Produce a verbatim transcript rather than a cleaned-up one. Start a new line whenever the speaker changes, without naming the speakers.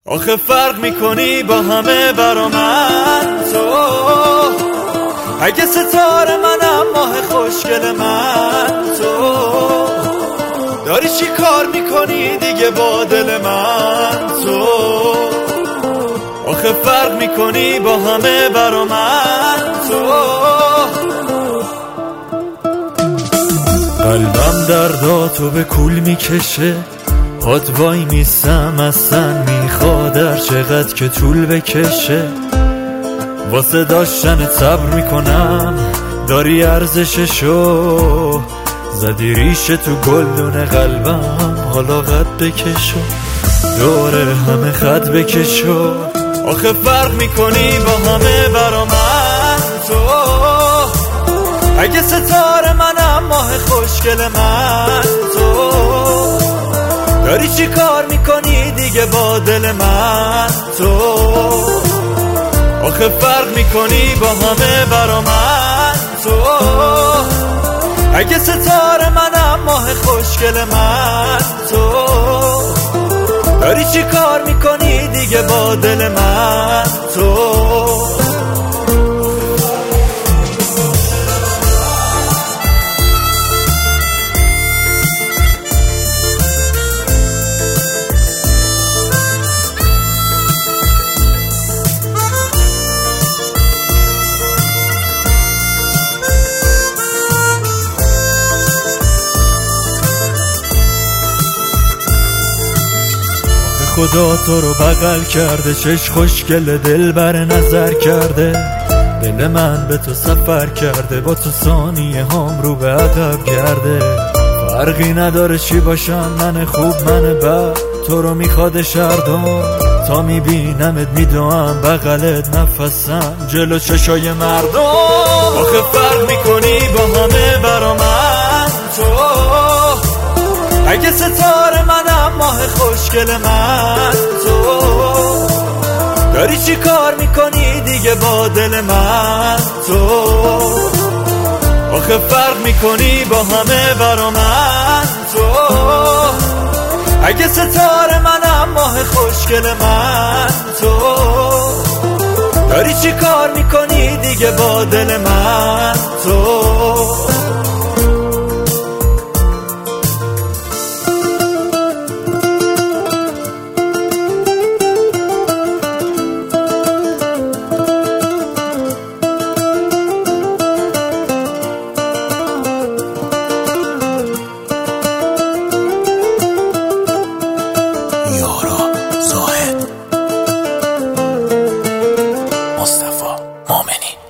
آخه فرق میکنی با همه برا من تو، اگه ستاره منم ماه خوشگل من تو، داری چی کار میکنی دیگه با دل من تو؟ آخه فرق میکنی با همه برا من تو. قلبم درداتو به کول میکشه، پاد وای میستم اصلا میخواد هر چقدر که طول بکشه، واسه داشتن صبر میکنم داری ارزششو، زدی ریش تو گلدون قلبم حالا قد بکشو، دوره همه خط بکشو. آخه فرق میکنی با همه برا من تو، اگه ستاره منم ماه خوشگل من تو، داری چی کار میکنی دیگه با دل من تو؟ آخه فرق میکنی با همه برا من تو، اگه ستاره منم ماه خوشگل من تو، داری چی کار میکنی دیگه با دل من تو؟ خدا تو رو بغل کرده، چش خوشگل دل بر نظر کرده، دل من به تو سفر کرده، با تو ثانیه هم رو به عقب کرده. فرقی نداره چی باشم، من خوب من بد، تو رو میخواد شردم، تا میبینمت میدوام بغلت نفسم جلو چشای مردم. آخه فرق میکنی با همه برا من تو، اگه ستاره منم ماه خوشگل من تو، داری چی کار میکنی دیگه با دل من تو؟ آخه فرق میکنی با همه برا من تو، اگه ستاره منم ماه خوشگل من تو، داری چی کار میکنی دیگه با دل من تو؟
مصطفی مومنی.